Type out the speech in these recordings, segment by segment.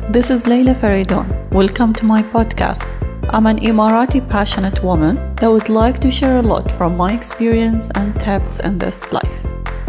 This is Layla Faridon. Welcome to my podcast. I'm an Emirati passionate woman that would like to share a lot from my experience and tips in this life.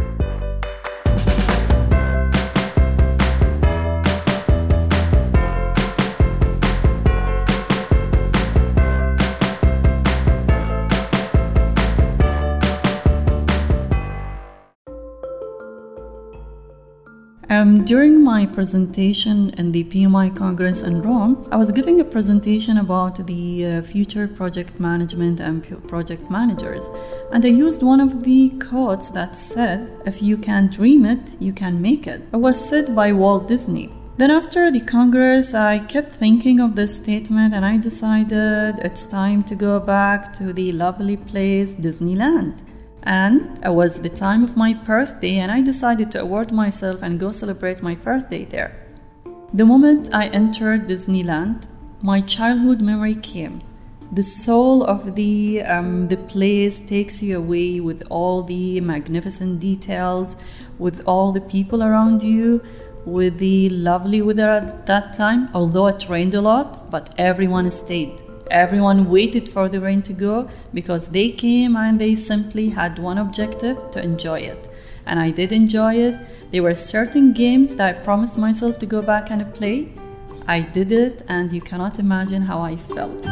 During my presentation in the PMI Congress in Rome, I was giving a presentation about the future project management and project managers. And I used one of the quotes that said, "If you can dream it, you can make it." It was said by Walt Disney. Then after the Congress, I kept thinking of this statement and I decided it's time to go back to the lovely place, Disneyland. And it was the time of my birthday and I decided to award myself and go celebrate my birthday there. The moment I entered Disneyland, my childhood memory came. The soul of the place takes you away with all the magnificent details, with all the people around you, with the lovely weather at that time, although it rained a lot, but everyone stayed. Everyone waited for the rain to go because they came and they simply had one objective: to enjoy it. And I did enjoy it. There were certain games that I promised myself to go back and play. I did it, and you cannot imagine how I felt.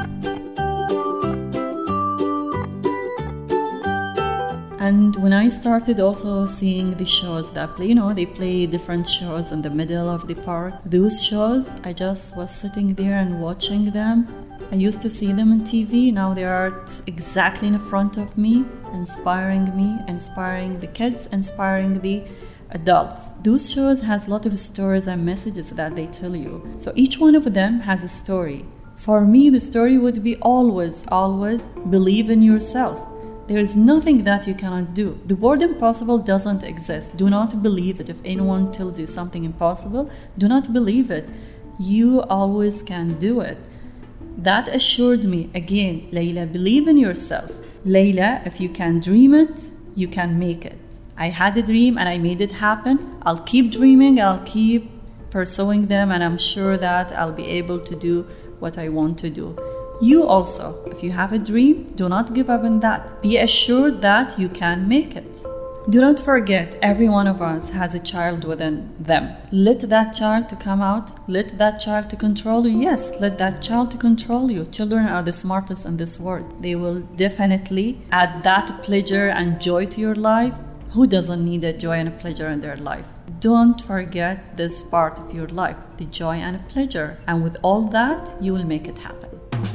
And when I started also seeing the shows that play, they play different shows in the middle of the park. Those shows, I just was sitting there and watching them. I used to see them on TV, now they are exactly in front of me, inspiring the kids, inspiring the adults. Those shows has a lot of stories and messages that they tell you. So each one of them has a story. For me, the story would be always believe in yourself. There is nothing that you cannot do. The word impossible doesn't exist. Do not believe it. If anyone tells you something impossible, do not believe it. You always can do it. That assured me, again, Layla, believe in yourself. Layla, if you can dream it, you can make it. I had a dream and I made it happen. I'll keep dreaming, I'll keep pursuing them, and I'm sure that I'll be able to do what I want to do. You also, if you have a dream, do not give up on that. Be assured that you can make it. Do not forget, every one of us has a child within them. Let that child to come out. Let that child to control you. Yes, let that child to control you. Children are the smartest in this world. They will definitely add that pleasure and joy to your life. Who doesn't need a joy and a pleasure in their life? Don't forget this part of your life, the joy and a pleasure. And with all that, you will make it happen.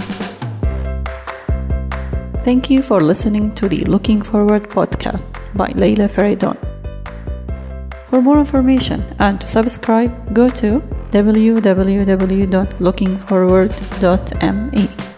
Thank you for listening to the Looking Forward podcast by Layla Faridon. For more information and to subscribe, go to www.lookingforward.me.